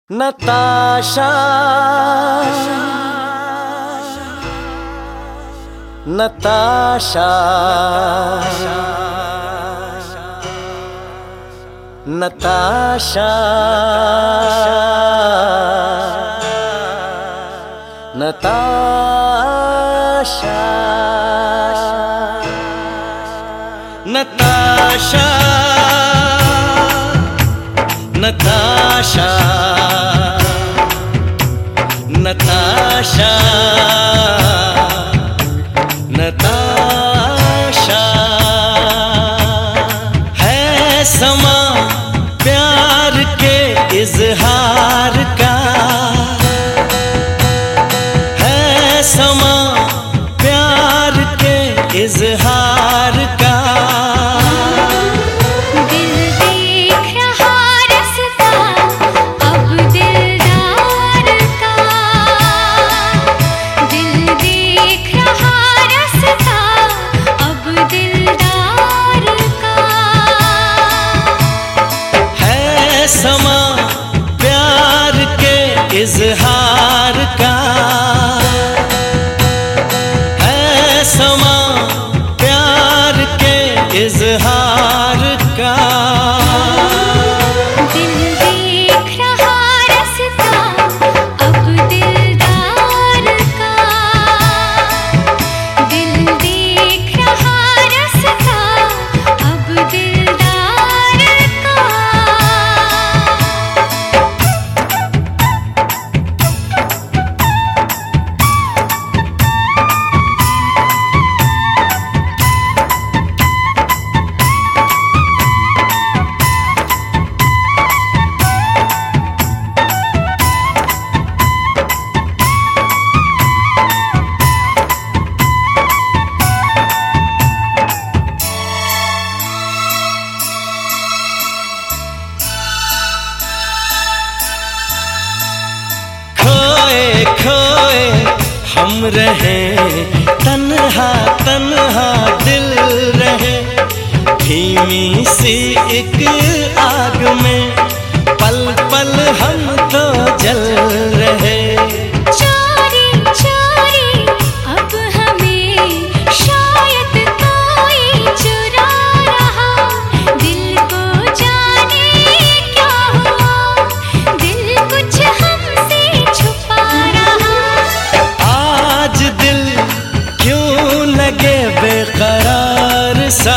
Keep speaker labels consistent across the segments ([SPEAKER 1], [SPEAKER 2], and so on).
[SPEAKER 1] नताशा नताशा नताशा नताशा नताशा नताशा नताशा नताशा है समा प्यार के इजहार का, है समा प्यार के इजहार का। समा प्यार के इजहार का, है समा प्यार के इजहार का।
[SPEAKER 2] दिल देख रहा रास्ता अब दिलदार का, दिल देख रहा रास्ता अब दिलदार का।
[SPEAKER 1] खोए हम रहे तन्हा तन्हा दिल रहे, धीमी सी एक आग में पल पल हम तो जल रहे।
[SPEAKER 2] चोरी चोरी अब हमें शायद कोई चुरा रहा, दिल को जाने क्या हुआ, दिल कुछ हमसे छुपा रहा।
[SPEAKER 1] आज दिल क्यों लगे बेकरार सा,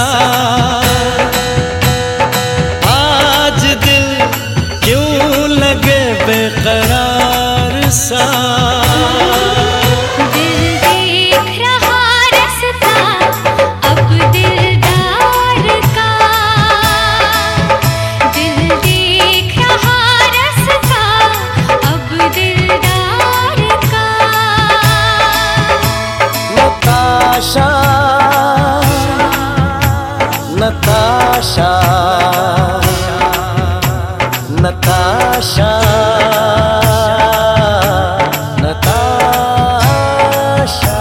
[SPEAKER 1] आज दिल क्यों लगे बेकरार सा।
[SPEAKER 2] दिल देख रहा रास्ता अब दिलदार का, दिल देख रहा रास्ता अब दिलदार का।
[SPEAKER 1] नताशा नताशा नताशा नताशा।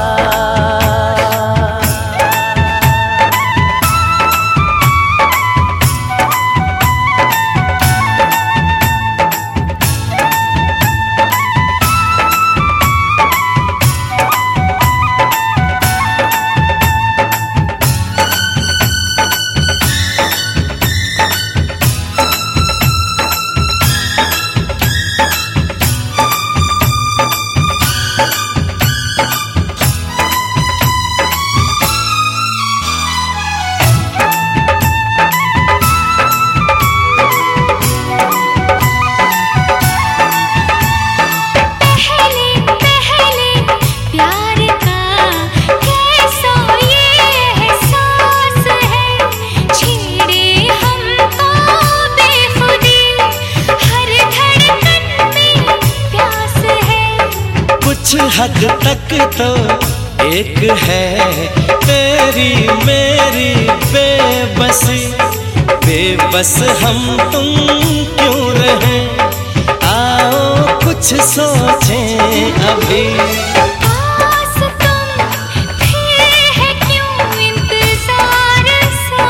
[SPEAKER 1] कुछ हद तक तो एक है तेरी मेरी बेबसी, बेबस हम तुम क्यों रहे, आओ कुछ सोचें अभी।
[SPEAKER 2] पास तुम फिर है क्यों इंतजार सा,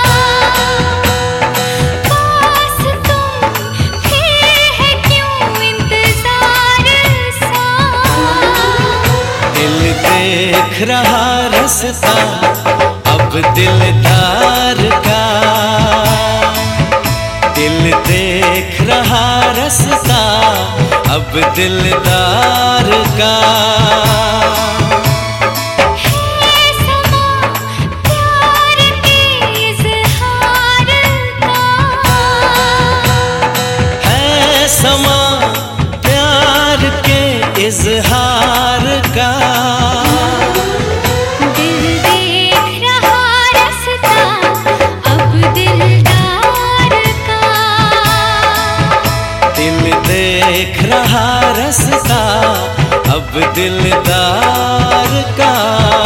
[SPEAKER 2] पास तुम फिर है क्यों
[SPEAKER 1] रहा रास्ता अब दिलदार का, दिल देख रहा रास्ता अब दिलदार का। समा प्यार के इजहार का,
[SPEAKER 2] दिल देख रहा रास्ता अब दिलदार का,
[SPEAKER 1] दिल देख रहा रास्ता अब दिलदार का।